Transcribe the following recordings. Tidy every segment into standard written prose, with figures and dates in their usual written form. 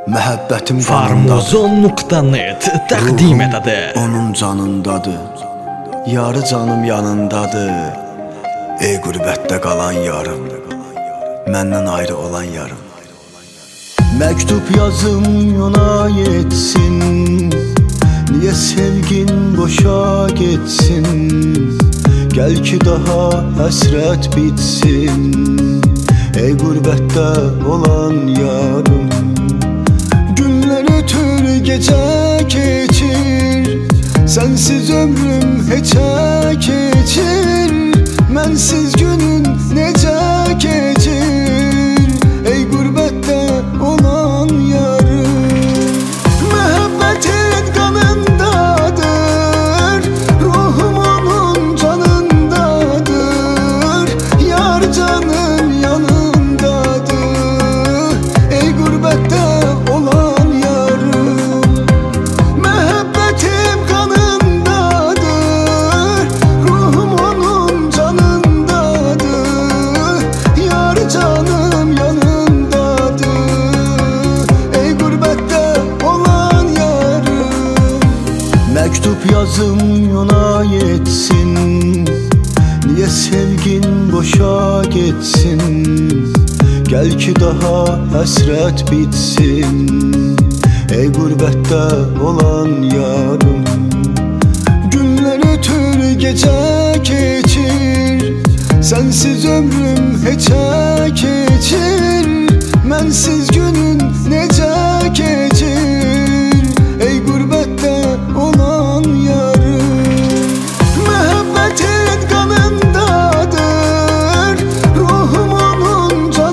Məhəbbətim Farmuzon.net təqdim edədir. Onun canındadır, yarı canım yanındadır. Ey qürbətdə qalan yarım, məndən ayrı olan yarım. Məktub yazım ona yetsin, niyə sevgin boşa getsin? Gəl ki daha həsrət bitsin, ey qürbətdə olan yarım. Günler ötür, gece geçir, sensiz ömrüm heçe geçir. Mənsiz günün necə geçir, ey qürbətdə olan yarım. Məhəbbətin qanındadır, ruhum onun canındadır. Yar canım yanındadır, ey qürbətdə olan yarım. Məhəbbətim qanındadır, ruhum onun canındadır. Yar canım yanındadır, ey qürbətdə olan yarım. Məktub yazım ona yetsin, niyə sevgin boşa getsin? Gəl ki daha həsrət bitsin, ey qürbətdə olan yarım. Günler ötür, gece geçir, sensiz ömrüm heçe geçir. Mənsiz günün necə geçir, ey qürbətdə olan yarım. Məhəbbətin qanındadır, ruhum onun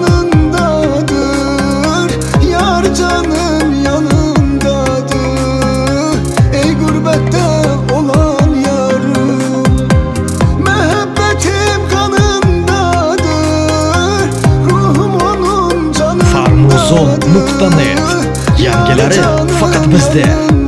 canındadır. Yar canım yanındadır, ey qürbətdə olan yarım. Məhəbbətim qanındadır, ruhum onun canındadır. Farmuzon.net, yəngiləri faqat bizdə.